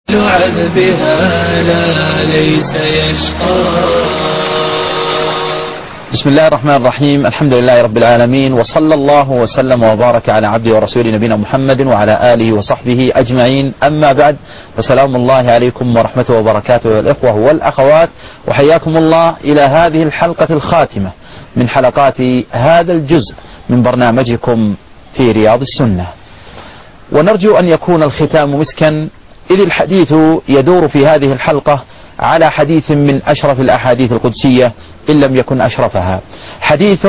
عذبها لا ليس يشقى. بسم الله الرحمن الرحيم. الحمد لله رب العالمين، وصلى الله وسلم وبارك على عبده ورسوله نبينا محمد وعلى آله وصحبه أجمعين. أما بعد، فسلام الله عليكم ورحمته وبركاته الإخوة والأخوات، وحياكم الله إلى هذه الحلقة الخاتمة من حلقات هذا الجزء من برنامجكم في رياض السنة. ونرجو أن يكون الختام مسكا، إذ الحديث يدور في هذه الحلقة على حديث من أشرف الأحاديث القدسية إن لم يكن أشرفها. حديث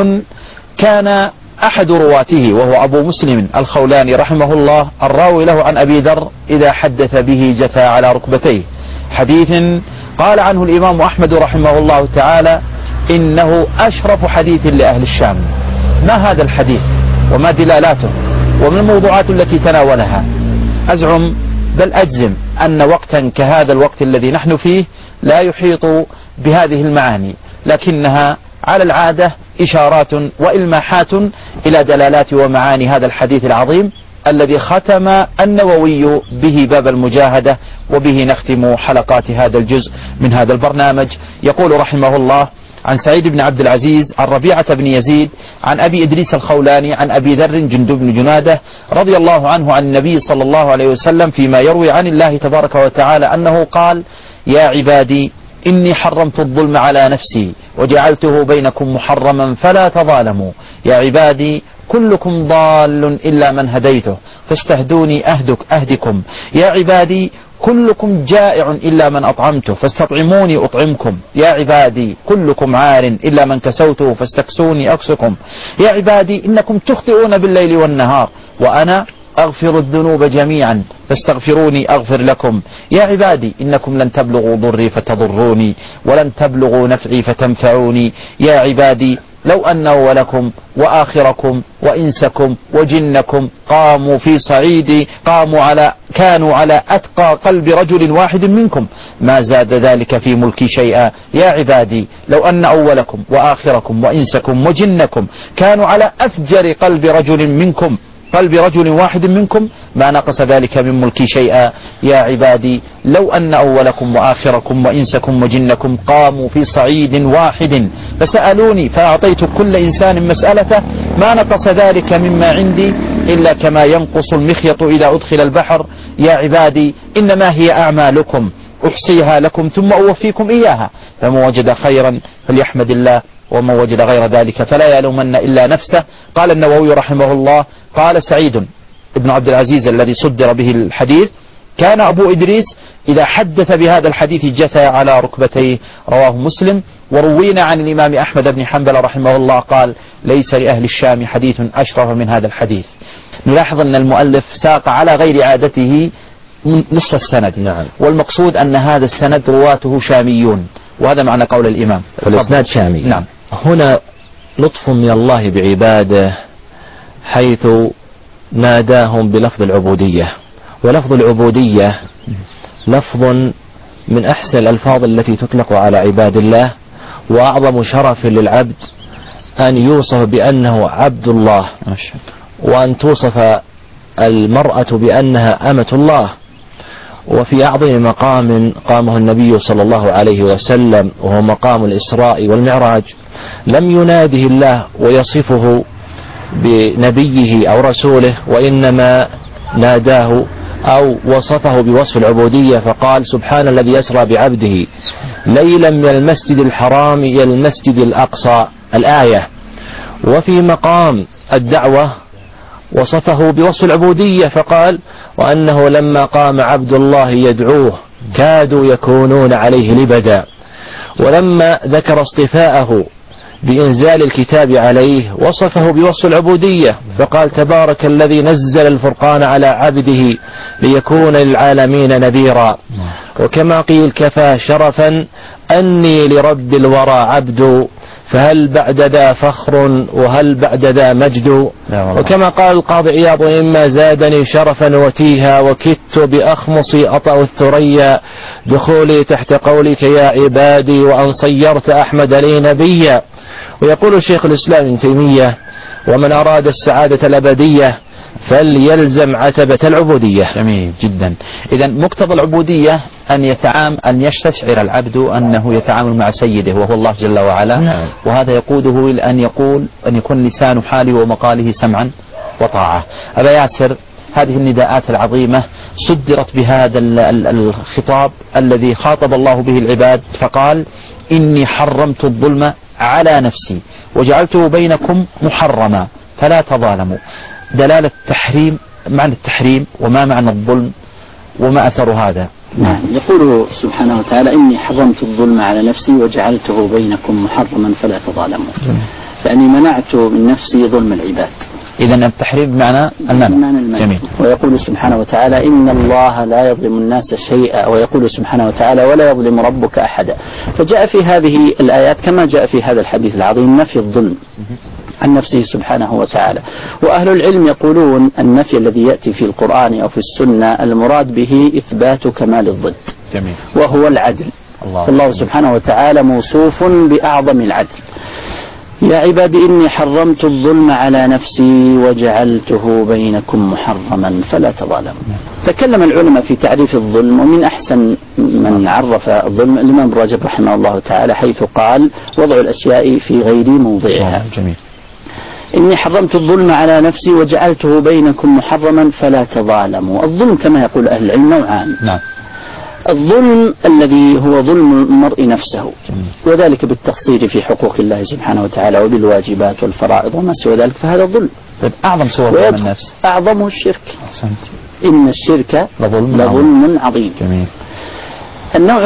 كان أحد رواته وهو أبو مسلم الخولاني رحمه الله الراوي له عن أبي ذر إذا حدث به جثى على ركبتيه. حديث قال عنه الإمام أحمد رحمه الله تعالى إنه أشرف حديث لأهل الشام. ما هذا الحديث وما دلالاته وما الموضوعات التي تناولها؟ أزعم بل أجزم أن وقتا كهذا الوقت الذي نحن فيه لا يحيط بهذه المعاني، لكنها على العادة إشارات وإلماحات إلى دلالات ومعاني هذا الحديث العظيم الذي ختم النووي به باب المجاهدة، وبه نختم حلقات هذا الجزء من هذا البرنامج. يقول رحمه الله: عن سعيد بن عبد العزيز عن ربيعة بن يزيد عن أبي إدريس الخولاني عن أبي ذر جندب بن جنادة رضي الله عنه عن النبي صلى الله عليه وسلم فيما يروي عن الله تبارك وتعالى أنه قال: يا عبادي إني حرمت الظلم على نفسي وجعلته بينكم محرما فلا تظالموا. يا عبادي كلكم ضال إلا من هديته فاستهدوني أهدكم. يا عبادي كلكم جائع إلا من أطعمته فاستطعموني أطعمكم. يا عبادي كلكم عار إلا من كسوته فاستكسوني أكسكم. يا عبادي إنكم تخطئون بالليل والنهار وأنا أغفر الذنوب جميعا فاستغفروني أغفر لكم. يا عبادي إنكم لن تبلغوا ضري فتضروني ولن تبلغوا نفعي فتنفعوني. يا عبادي لو أن أولكم وآخركم وإنسكم وجنكم قاموا في صعيدي كانوا على أتقى قلب رجل واحد منكم ما زاد ذلك في ملكي شيئا. يا عبادي لو أن أولكم وآخركم وإنسكم وجنكم كانوا على أفجر قلب رجل واحد منكم ما نقص ذلك من ملكي شيئا. يا عبادي لو أن أولكم وآخركم وإنسكم وجنكم قاموا في صعيد واحد فسألوني فأعطيت كل إنسان مسألته ما نقص ذلك مما عندي إلا كما ينقص المخيط إذا أدخل البحر. يا عبادي إنما هي أعمالكم أحصيها لكم ثم أوفيكم إياها، فمن وجد خيرا فليحمد الله ومن وجد غير ذلك فلا يلومن إلا نفسه. قال النووي رحمه الله: قال سعيد بن عبد العزيز الذي صدر به الحديث: كان أبو إدريس إذا حدث بهذا الحديث جثى على ركبتيه. رواه مسلم. وروينا عن الإمام أحمد بن حنبل رحمه الله قال: ليس لأهل الشام حديث أشرف من هذا الحديث. نلاحظ أن المؤلف ساق على غير عادته نصف السند. نعم. والمقصود أن هذا السند رواته شاميون، وهذا معنى قول الإمام، فالإسناد شامي. نعم. هنا لطف من الله بعباده حيث ناداهم بلفظ العبودية، ولفظ العبودية لفظ من أحسن الألفاظ التي تطلق على عباد الله، وأعظم شرف للعبد أن يوصف بأنه عبد الله، وأن توصف المرأة بأنها أمة الله. وفي أعظم مقام قامه النبي صلى الله عليه وسلم وهو مقام الإسراء والمعراج لم يناده الله ويصفه بنبيه أو رسوله، وإنما ناداه أو وصفه بوصف العبودية فقال: سبحان الذي يسرى بعبده ليلا من المسجد الحرام إلى المسجد الأقصى، الآية. وفي مقام الدعوة وصفه بوصف العبودية فقال: وأنه لما قام عبد الله يدعوه كادوا يكونون عليه لبدا. ولما ذكر اصطفاءه بإنزال الكتاب عليه وصفه بوصف العبودية فقال: تبارك الذي نزل الفرقان على عبده ليكون للعالمين نذيرا. وكما قيل: كفى شرفا أني لرب الورى عبد فهل بعد ذا فخر وهل بعد ذا مجد. وكما قال القاضي عياض: إما زادني شرفا وتيها وكدت بأخمصي أطأ الثريا دخولي تحت قولك يا عبادي وأن صيرت أحمد لي نبيا. ويقول شيخ الإسلام ابن تيمية: ومن أراد السعادة الأبدية فليلزم عتبة العبودية. جميل جدا. إذا مقتضى العبودية أن يستشعر العبد أنه يتعامل مع سيده وهو الله جل وعلا. نعم. وهذا يقوده إلى أن يكون لسان حاله ومقاله سمعا وطاعة. أبا ياسر، هذه النداءات العظيمة صدرت بهذا الخطاب الذي خاطب الله به العباد، فقال: إني حرمت الظلم على نفسي وجعلته بينكم محرما فلا تظالموا. دلالة التحريم، معنى التحريم وما معنى الظلم وما أثر هذا. نعم. يقول سبحانه وتعالى: إني حرمت الظلم على نفسي وجعلته بينكم محرما فلا تظالموا. يعني منعت من نفسي ظلم العباد. إذن التحريم بمعنى المنع. جميل. ويقول سبحانه وتعالى: إن الله لا يظلم الناس شيئا، ويقول سبحانه وتعالى: ولا يظلم ربك أحدا. فجاء في هذه الآيات كما جاء في هذا الحديث العظيم نفي الظلم عن نفسه سبحانه وتعالى. وأهل العلم يقولون النفي الذي يأتي في القرآن أو في السنة المراد به إثبات كمال الضد. جميل. وهو العدل. الله سبحانه وتعالى موصوف بأعظم العدل. يا عبادي إني حرمت الظلم على نفسي وجعلته بينكم محرما فلا تظالموا. تكلم العلماء في تعريف الظلم، ومن أحسن من عرف الظلم الإمام ابن رجب رحمه الله تعالى، حيث قال: وضع الأشياء في غير موضعها. جميل. إني حرمت الظلم على نفسي وجعلته بينكم محرما فلا تظالموا. الظلم كما يقول أهل العلم نوعان. نعم. الظلم الذي هو ظلم المرء نفسه، وذلك بالتقصير في حقوق الله سبحانه وتعالى وبالواجبات والفرائض وما سوى ذلك، فهذا ظلم. طيب، أعظم صور ظلم النفس أعظمه الشرك. أحسنت. إن الشرك لظلم عظيم. جميل. النوع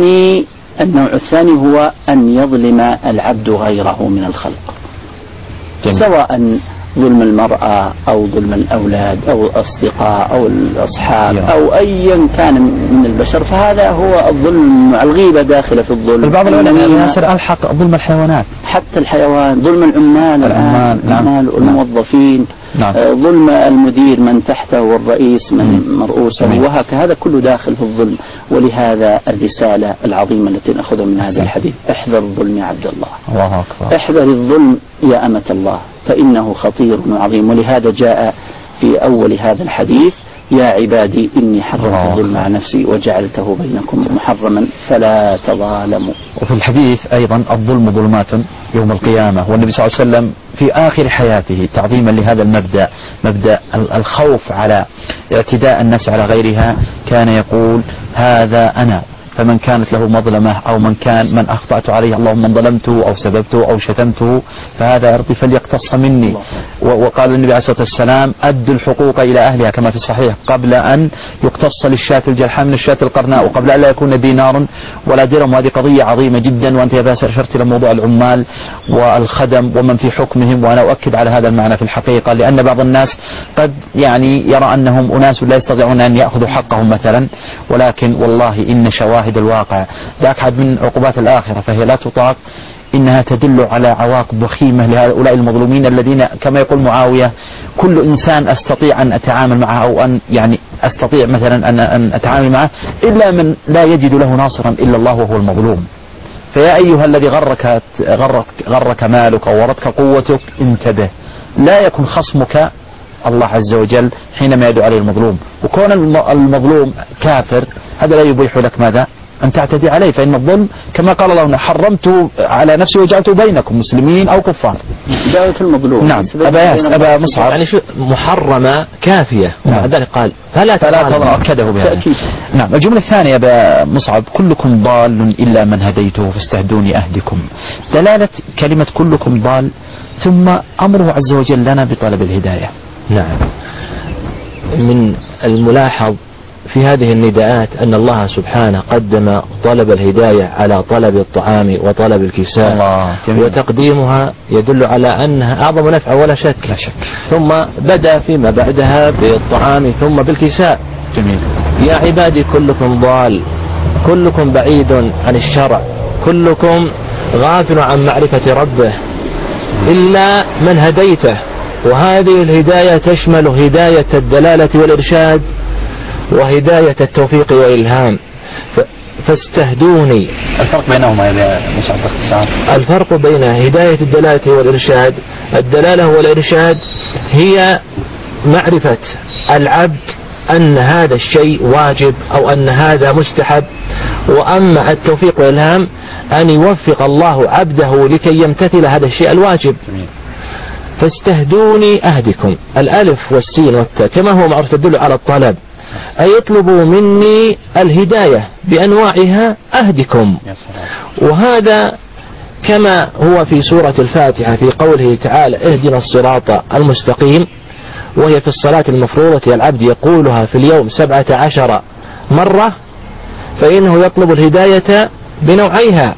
الثاني هو أن يظلم العبد غيره من الخلق. جميل. سواء ظلم المرأة أو ظلم الأولاد أو الأصدقاء أو الأصحاب أو أيا كان من البشر، فهذا هو الظلم. الغيبة داخلة في الظلم. بعض العلماء ياسر ألحق ظلم الحيوانات، حتى الحيوان، ظلم العمال والموظفين. نعم. ظلم المدير من تحته والرئيس من مرؤوسه، وهكذا هذا كله داخل في الظلم. ولهذا الرسالة العظيمة التي نأخذها من هذا الحديث: احذر الظلم يا عبد الله. الله أكبر. احذر الظلم يا أمة الله فإنه خطير وعظيم. ولهذا جاء في أول هذا الحديث: يا عبادي إني حرمت الظلم على نفسي وجعلته بينكم محرما فلا تظالموا. وفي الحديث أيضا: الظلم ظلمات يوم القيامة. والنبي صلى الله عليه وسلم في آخر حياته تعظيما لهذا مبدأ الخوف على اعتداء النفس على غيرها، كان يقول: هذا أنا، فمن كانت له مظلمة أو من أخطأت عليه، اللهم من ظلمته أو سببته أو شتمته فهذا أرضي فليقتص مني. وقال النبي عليه الصلاة والسلام: أدوا الحقوق إلى أهلها، كما في الصحيح، قبل أن يقتص للشاة الجلحاء من الشاة القرناء، وقبل أن لا يكون دينار ولا درهم. وهذه قضية عظيمة جدا. وأنت يا باسل أشرت إلى موضوع العمال والخدم ومن في حكمهم، وأنا أؤكد على هذا المعنى في الحقيقة، لأن بعض الناس قد يرى أنهم أناس لا يستطيعون أن يأخذوا حقهم مثلا، ولكن والله إن شواهد الواقع ذاك حد من عقوبات الآخرة فهي لا تطاق، إنها تدل على عواقب وخيمة لهؤلاء المظلومين الذين كما يقول معاوية: كل إنسان أستطيع أن أتعامل معه أو أن أستطيع مثلا أن أتعامل معه، إلا من لا يجد له ناصرا إلا الله وهو المظلوم. فيا أيها الذي غرك مالك أو ورتك قوتك، انتبه، لا يكن خصمك الله عز وجل حينما يدعو عليه المظلوم. وكون المظلوم كافر هذا لا يبيح لك ماذا؟ أن تعتدي عليه، فإن الظلم كما قال الله: حرمت على نفسي وجعلته بينكم مسلمين أو كفار. دعوة المظلوم. نعم. أبا مصعب، يعني شو محرمة كافية. نعم. ذلك قال فلا تظلموا، أكده بهذا. نعم. الجملة الثانية أبا مصعب: كلكم ضال إلا من هديته فاستهدوني أهدكم. دلالة كلمة كلكم ضال ثم أمره عز وجل لنا بطلب الهداية. نعم. من الملاحظ في هذه النداءات أن الله سبحانه قدم طلب الهداية على طلب الطعام وطلب الكساء، وتقديمها يدل على أنها أعظم نفع ولا شك. لا شك. ثم بدأ فيما بعدها بالطعام ثم بالكساء. جميل. يا عبادي كلكم ضال، كلكم بعيد عن الشرع، كلكم غافل عن معرفة ربه إلا من هديته. وهذه الهداية تشمل هداية الدلالة والإرشاد وهداية التوفيق والإلهام. فاستهدوني. الفرق بينهما يا مصعب باختصار؟ الفرق بين هداية الدلالة والإرشاد: الدلالة والإرشاد هي معرفة العبد أن هذا الشيء واجب أو أن هذا مستحب. وأما التوفيق والإلهام أن يوفق الله عبده لكي يمتثل هذا الشيء الواجب. فاستهدوني أهدكم. الألف والسين والتاء كما هو معروف تدل على الطلب، أي يطلبوا مني الهداية بأنواعها أهدكم. وهذا كما هو في سورة الفاتحة في قوله تعالى اهدنا الصراط المستقيم، وهي في الصلاة المفروضة العبد يقولها في اليوم 17 مرة، فإنه يطلب الهداية بنوعيها.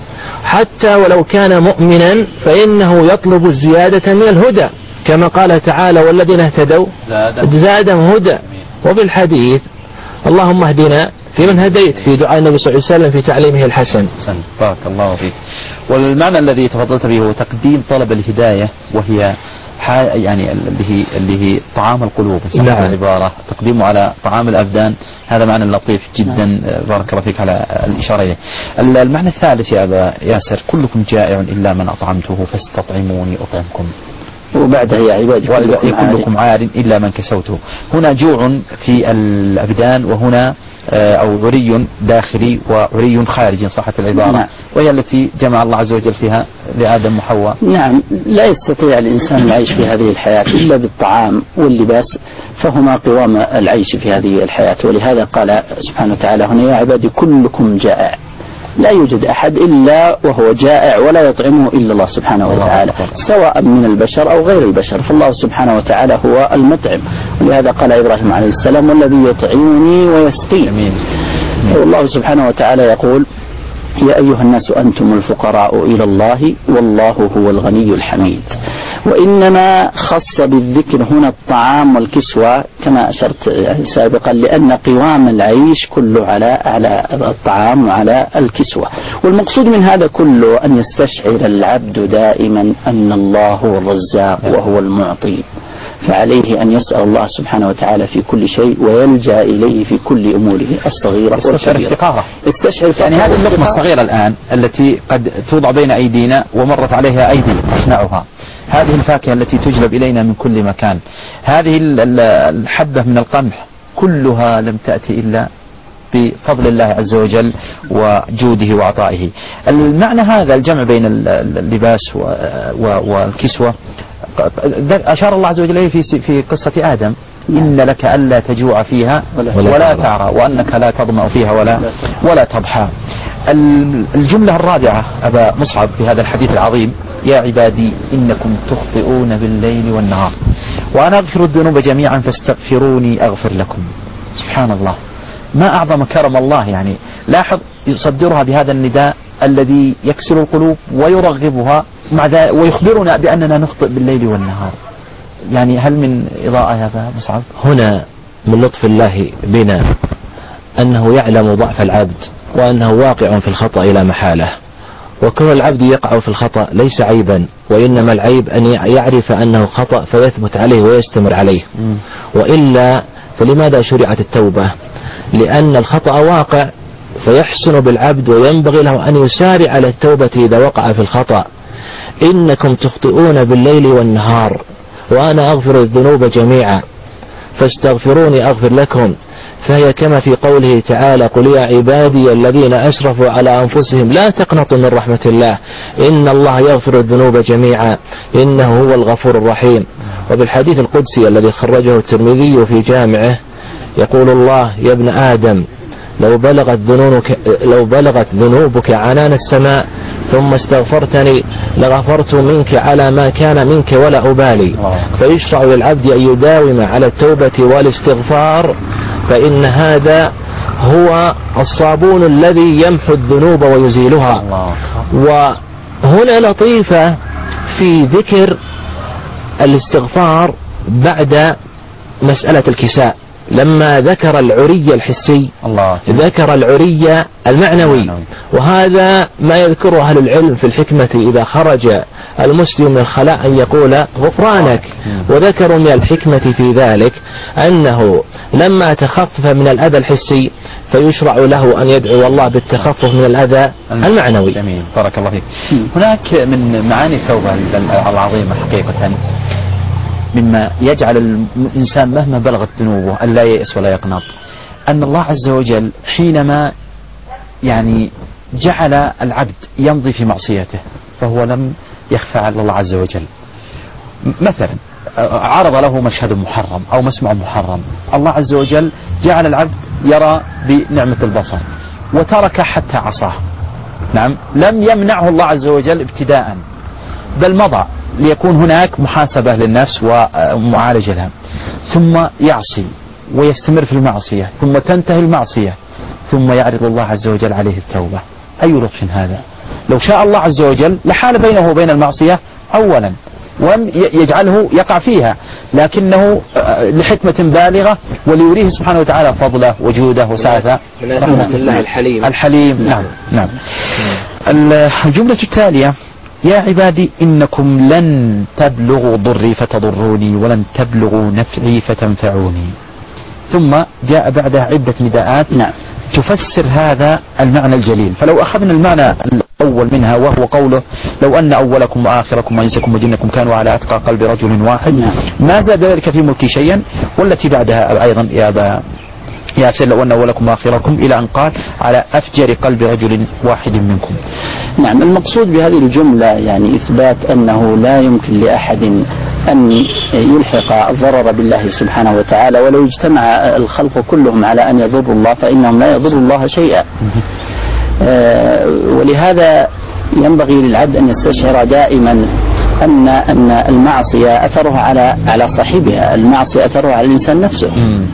حتى ولو كان مؤمنا فإنه يطلب الزيادة من الهدى، كما قال تعالى والذين اهتدوا زادهم هدى. وبالحديث اللهم اهدنا فيمن هديت، في دعاء النبي صلى الله عليه وسلم في تعليمه الحسن. بارك الله فيك. والمعنى الذي تفضلت به هو تقديم طلب الهداية، وهي يعني اللي هي طعام القلوب. نعم. العبارة تقديمه على طعام الأبدان، هذا معنى لطيف جدا. بارك الله فيك على الإشارة إليه. المعنى الثالث يا أبا ياسر، كلكم جائع إلا من أطعمته فاستطعموني أطعمكم. وبعدها يا عبادي كلكم عار إلا من كسوته. هنا جوع في الأبدان، وهنا أو عري داخلي وعري خارجي صحة العبارة. نعم. وهي التي جمع الله عز وجل فيها لآدم وحواء. نعم. لا يستطيع الإنسان العيش في هذه الحياة إلا بالطعام واللباس، فهما قوام العيش في هذه الحياة. ولهذا قال سبحانه وتعالى هنا يا عبادي كلكم جائع. لا يوجد أحد إلا وهو جائع ولا يطعمه إلا الله سبحانه وتعالى، سواء من البشر أو غير البشر، فالله سبحانه وتعالى هو المطعم. ولهذا قال إبراهيم عليه السلام والذي يطعمني ويسقين. والله سبحانه وتعالى يقول يا أيها الناس أنتم الفقراء إلى الله والله هو الغني الحميد. وإنما خص بالذكر هنا الطعام والكسوة كما أشرت سابقا، لأن قوام العيش كله على الطعام وعلى الكسوة. والمقصود من هذا كله أن يستشعر العبد دائما أن الله هو الرزاق وهو المعطي، فعليه أن يسأل الله سبحانه وتعالى في كل شيء ويلجأ إليه في كل أموره الصغيرة والكبيرة. استشعر يعني هذه اللقمة الصغيرة الآن التي قد توضع بين أيدينا ومرت عليها أيدي تصنعها، هذه الفاكهة التي تجلب إلينا من كل مكان، هذه الحبة من القمح كلها لم تأتي إلا بفضل الله عز وجل وجوده وعطائه. المعنى هذا الجمع بين اللباس والكسوة أشار الله عز وجل في قصة آدم إن لك ألا تجوع فيها ولا تعرى وأنك لا تظمأ فيها ولا تضحى. الجملة الرابعة أبا مصعب في هذا الحديث العظيم يا عبادي إنكم تخطئون بالليل والنهار وأنا أغفر الذنوب جميعا فاستغفروني أغفر لكم. سبحان الله، ما أعظم كرم الله. يعني لاحظ يصدرها بهذا النداء الذي يكسر القلوب ويرغبها، مع ذلك ويخبرنا بأننا نخطئ بالليل والنهار. يعني هل من إضاءة يا أبا مصعب؟ هنا من لطف الله بنا أنه يعلم ضعف العبد وأنه واقع في الخطأ إلى محالة، وكون العبد يقع في الخطأ ليس عيبا، وإنما العيب أن يعرف أنه خطأ فيثبت عليه ويستمر عليه. وإلا فلماذا شرعت التوبة؟ لأن الخطأ واقع فيحسن بالعبد وينبغي له أن يسارع على التوبة إذا وقع في الخطأ. إنكم تخطئون بالليل والنهار وأنا أغفر الذنوب جميعا فاستغفروني أغفر لكم، فهي كما في قوله تعالى قل يا عبادي الذين أسرفوا على أنفسهم لا تقنطوا من رحمة الله إن الله يغفر الذنوب جميعا إنه هو الغفور الرحيم. وبالحديث القدسي الذي خرجه الترمذي في جامعه يقول الله يا ابن آدم لو بلغت ذنوبك عنان السماء ثم استغفرتني لغفرت منك على ما كان منك ولا أبالي. فيشرع للعبد أن يداوم على التوبة والاستغفار، فإن هذا هو الصابون الذي يمحو الذنوب ويزيلها. وهنا لطيفة في ذكر الاستغفار بعد مسألة الكساء، لما ذكر العري الحسي ذكر العري المعنوي، وهذا ما يذكره أهل العلم في الحكمة إذا خرج المسلم من الخلاء أن يقول غفرانك. وذكروا من الحكمة في ذلك أنه لما تخفف من الأذى الحسي فيشرع له أن يدعو الله بالتخفف من الأذى المعنوي. جميل، بارك الله فيك. هناك من معاني التوبة العظيمة حقيقة مما يجعل الإنسان مهما بلغت ذنوبه أن لا ييأس ولا يقنط أن الله عز وجل حينما يعني جعل العبد يمضي في معصيته فهو لم يخفى على الله عز وجل. مثلا عرض له مشهد محرم أو مسمع محرم، الله عز وجل جعل العبد يرى بنعمة البصر وترك حتى عصاه، نعم، لم يمنعه الله عز وجل ابتداء، بل مضى ليكون هناك محاسبة للنفس ومعالجة لها، ثم يعصي ويستمر في المعصية، ثم تنتهي المعصية، ثم يعرض الله عز وجل عليه التوبة. أي لطف هذا! لو شاء الله عز وجل لحال بينه وبين المعصية أولا ولم يجعله يقع فيها، لكنه لحكمة بالغة وليريه سبحانه وتعالى فضله وجوده وسعته رحمة الله الحليم. نعم نعم. الجملة التالية: يا عبادي إنكم لن تبلغوا ضري فتضروني ولن تبلغوا نفعي فتنفعوني. ثم جاء بعدها عدة نداءات تفسر هذا المعنى الجليل. فلو أخذنا المعنى الأول منها وهو قوله: لو أن أولكم وآخركم وإنسكم وجنكم كانوا على أتقى قلب رجل واحد، ما زاد ذلك في ملكي شيئا. والتي بعدها أيضا يا أبا ياسر: لو أن أولكم وآخركم، إلى أن قال: على أفجر قلب رجل واحد منكم. نعم، المقصود بهذه الجملة يعني إثبات أنه لا يمكن لأحد أن يلحق الضرر بالله سبحانه وتعالى، ولو اجتمع الخلق كلهم على أن يضروا الله فإنهم لا يضروا الله شيئا. ولهذا ينبغي للعبد أن يستشعر دائما أن المعصية أثرها على صاحبها، المعصية أثرها على الإنسان نفسه،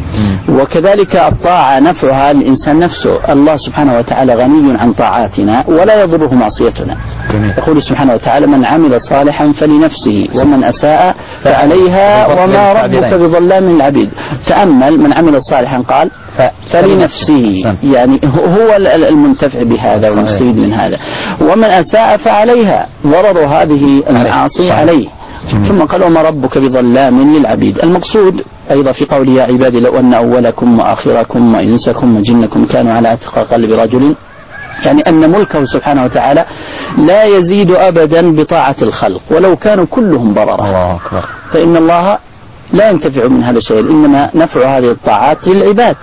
وكذلك الطاعة نفعها الإنسان نفسه. الله سبحانه وتعالى غني عن طاعاتنا ولا يضره معصيتنا. يقول سبحانه وتعالى: من عمل صالحا فلنفسه ومن أساء فعليها وما ربك بظلام للعبيد. تأمل: من عمل صالحا قال فلنفسه، يعني هو المنتفع بهذا والمستفيد من هذا، ومن أساء فعليها، ضرر هذه المعاصي عليه. ثم قال: وما ربك بظلام للعبيد. المقصود أيضا في قول: يا عبادي لو أن أولكم وآخركم وإنسكم وجنكم كانوا على أتقى قلب رجل، يعني أن ملكه سبحانه وتعالى لا يزيد أبدا بطاعة الخلق ولو كانوا كلهم بررة، فإن الله لا ينتفع من هذا الشيء، إنما نفع هذه الطاعات للعباد.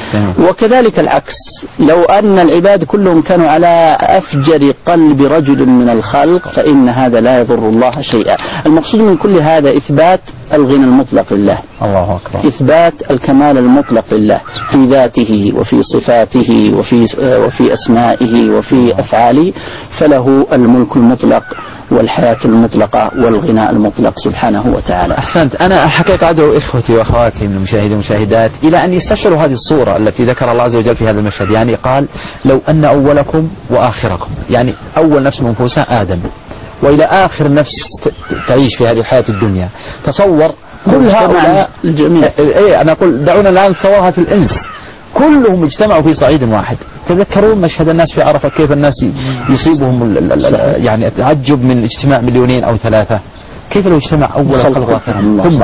وكذلك العكس، لو أن العباد كلهم كانوا على أفجر قلب رجل من الخلق فإن هذا لا يضر الله شيئا. المقصود من كل هذا إثبات الغنى المطلق لله، الله أكبر، إثبات الكمال المطلق لله في ذاته وفي صفاته وفي أسمائه وفي أفعاله، فله الملك المطلق والحياة المطلقة والغناء المطلق سبحانه وتعالى. أحسنت. أنا حقيقة أدعو إخوتي وأخواتي من المشاهدين والمشاهدات إلى أن يستشعروا هذه الصورة التي ذكر الله عز وجل في هذا المشهد. يعني قال: لو أن أولكم وآخركم، يعني أول نفس منفوسة آدم، وإلى آخر نفس تعيش في هذه الحياة الدنيا. تصور كل هؤلاء الجميع. أنا أقول دعونا الآن نتصورها في الإنس، كلهم اجتمعوا في صعيد واحد. تذكرون مشهد الناس في عرفة، كيف الناس يصيبهم يعني التعجب من اجتماع 2 أو 3. كيف لو اجتمع أول الخلق وآخرهم؟ ثم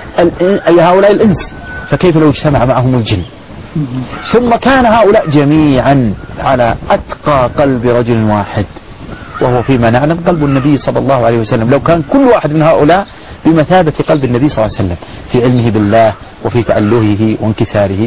هؤلاء الإنس، فكيف لو اجتمع معهم الجن؟ ثم كان هؤلاء جميعا على أتقى قلب رجل واحد، وهو فيما نعلم قلب النبي صلى الله عليه وسلم. لو كان كل واحد من هؤلاء بمثابة قلب النبي صلى الله عليه وسلم في علمه بالله وفي تألهه وانكساره،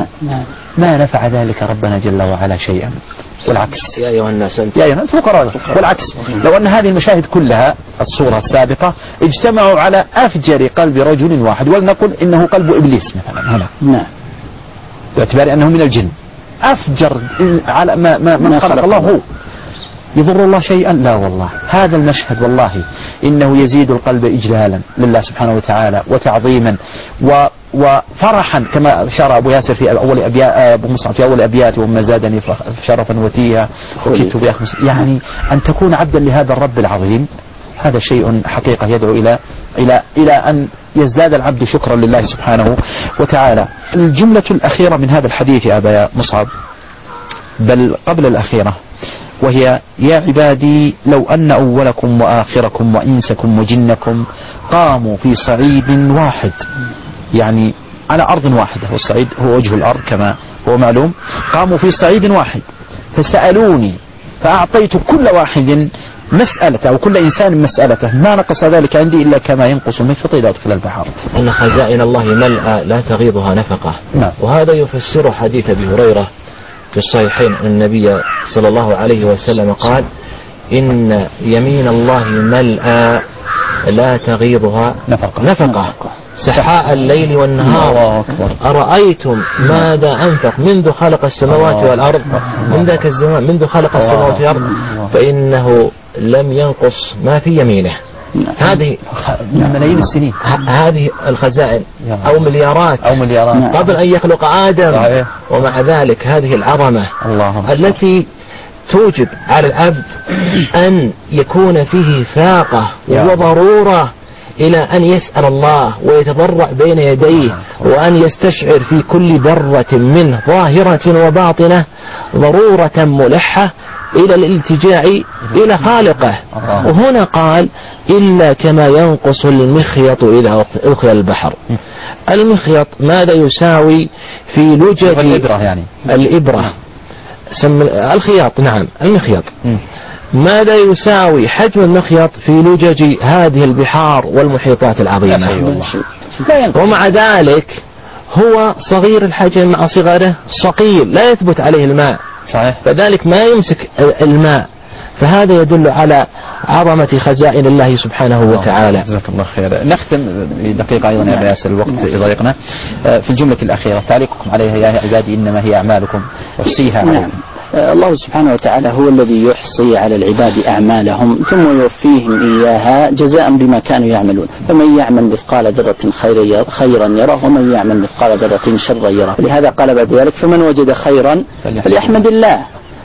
ما نفع ذلك ربنا جل وعلا شيئا. والعكس: يا أيها الناس فقراء. والعكس: لو أن هذه المشاهد كلها الصورة السابقة اجتمعوا على أفجر قلب رجل واحد، ولنقل إنه قلب إبليس مثلا هنا، باعتبار أنه من الجن، أفجر على ما خلق الله، هو يضر الله شيئا؟ لا والله. هذا المشهد والله إنه يزيد القلب إجلالا لله سبحانه وتعالى وتعظيما وفرحا، كما أشار أبو ياسر في أول أبو مصعب في أول أبياته: وما زادني شرفا وتيها وكدت بأخ. يعني أن تكون عبدا لهذا الرب العظيم، هذا شيء حقيقة يدعو إلى أن يزداد العبد شكرا لله سبحانه وتعالى. الجملة الأخيرة من هذا الحديث يا أبا مصعب، بل قبل الأخيرة، وهي: يا عبادي لو أن أولكم وآخركم وإنسكم وجنكم قاموا في صعيد واحد، يعني على أرض واحدة، والصعيد هو وجه الأرض كما هو معلوم، قاموا في صعيد واحد فسألوني فأعطيت كل واحد مسألة أو كل إنسان مسألته، ما نقص ذلك عندي إلا كما ينقص المخيط إذا أدخل البحر. أن خزائن الله ملأى لا تغيضها نفقة. نعم. وهذا يفسر حديث أبي هريرة في الصحيحين أن النبي صلى الله عليه وسلم قال: إن يمين الله ملأى لا تغيضها نفقة سحاء الليل والنهار. أرأيتم ماذا أنفق منذ خلق السماوات والأرض، من ذاك الزمان منذ خلق السماوات والأرض، فإنه لم ينقص ما في يمينه. هذه ملايين السنين، هذه الخزائن أو مليارات قبل أن يخلق آدم. ومع ذلك هذه العظمة التي توجب على العبد أن يكون فيه فاقة وضرورة إلى أن يسأل الله ويتضرع بين يديه، وأن يستشعر في كل ذرة منه ظاهرة وباطنة ضرورة ملحة إلى الالتجاء إلى خالقه. وهنا قال: إلا كما ينقص المخيط إذا أدخل البحر. المخيط ماذا يساوي في لجج الإبرة الخياط، نعم المخيط. ماذا يساوي حجم المخيط في لجج هذه البحار والمحيطات العظيمة؟ ومع ذلك هو صغير الحجم، مع صغره صقيل لا يثبت عليه الماء، فذلك ما يمسك الماء. فهذا يدل على عظمة خزائن الله سبحانه وتعالى. جزاك الله خير. نختم بدقيقة أيضا يا ياسر، الوقت يضايقنا. في الجملة الأخيرة تعليقكم عليها: يا عبادي إنما هي أعمالكم أحصيها عليكم. الله سبحانه وتعالى هو الذي يحصي على العباد أعمالهم ثم يوفيهم إياها جزاء بما كانوا يعملون. فمن يعمل مثقال ذرة خيرا يره، ومن يعمل مثقال ذرة شرا يره. لهذا قال بعد ذلك: فمن وجد خيرا فليحمد الله.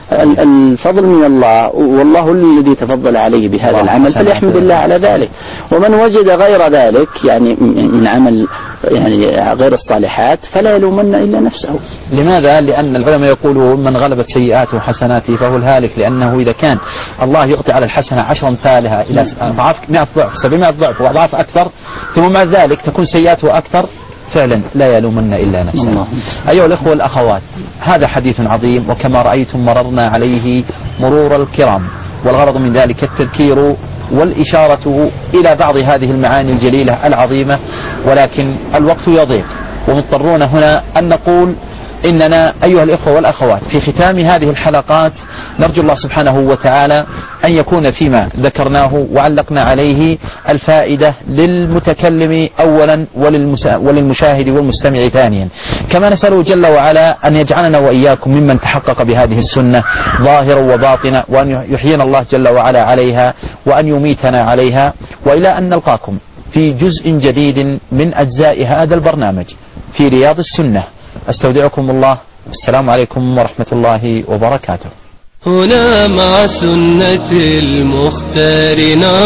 الفضل من الله، والله الذي تفضل عليه بهذا العمل، فليحمد الله على ذلك. ومن وجد غير ذلك يعني من عمل غير الصالحات فلا يلومن إلا نفسه. لماذا؟ لأن العلماء يقولوا: من غلبت سيئاته حسناته فهو الهالك. لأنه إذا كان الله يعطي على الحسنة 10 أمثالها إلى أضعاف 100 ضعف 700 ضعف وأضعاف أكثر، ثم مع ذلك تكون سيئاته أكثر، فعلا لا يلومن إلا نفسه. أيها الأخوة والأخوات، هذا حديث عظيم، وكما رأيتم مررنا عليه مرور الكرام، والغرض من ذلك التذكير والإشارة إلى بعض هذه المعاني الجليلة العظيمة، ولكن الوقت يضيق، ومضطرون هنا أن نقول إننا أيها الإخوة والأخوات في ختام هذه الحلقات نرجو الله سبحانه وتعالى أن يكون فيما ذكرناه وعلقنا عليه الفائدة للمتكلم أولا وللمشاهد والمستمع ثانيا، كما نسأله جل وعلا أن يجعلنا وإياكم ممن تحقق بهذه السنة ظاهرا وباطنا، وأن يحيينا الله جل وعلا عليها، وأن يميتنا عليها، وإلى أن نلقاكم في جزء جديد من أجزاء هذا البرنامج في رياض السنة. أستودعكم الله، السلام عليكم ورحمة الله وبركاته. هنا مع سنة المختار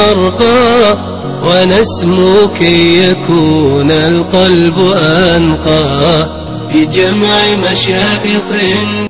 نرقى، ونسمو كي يكون القلب أنقى بجمع مشايخ